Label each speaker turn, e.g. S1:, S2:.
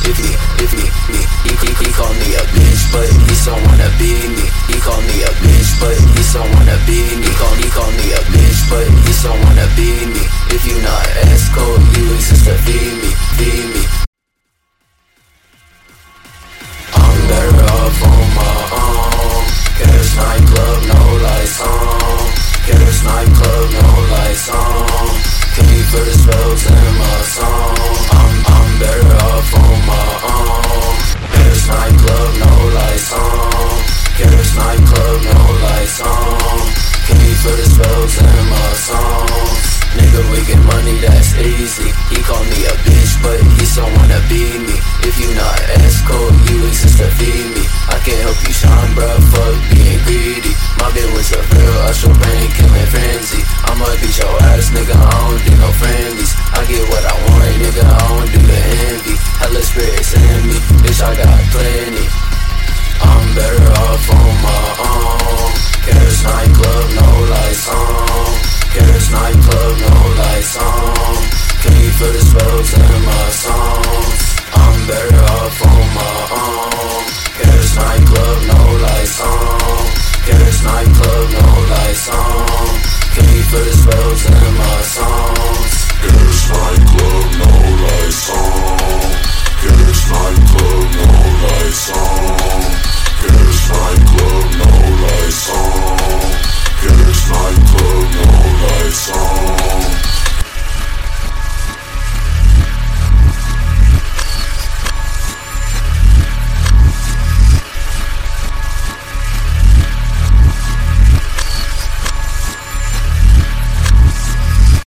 S1: He called me a bitch, but he so wanna be me. He called me a bitch, but he so wanna be me. He called me a bitch, but he so wanna be me. If you not S code, you exist to feed me, feed me. I'm better off on my own. Cash nightclub, no lights on. Cash nightclub, no lights on. King for the spells in my song. I'm better off on my own. Cash nightclub, no lights on. Cash nightclub, no lights on. King for the spells in my songs. Nigga, we get money, that's easy. He called me a bitch, but he so wanna be me. If you not S code, you exist to feed me. I can't help you shine, bruh, fuck being greedy. My bitch was a real Usher brain killing frenzy. I'ma beat your ass, nigga, I don't do no friendlies. I get what I want, nigga, I don't do the envy. Hella spirits in me, bitch, I got plenty. I'm better off on my own. Cash nightclub, no lights on. Cash nightclub, no lights on. King for the spells in my song.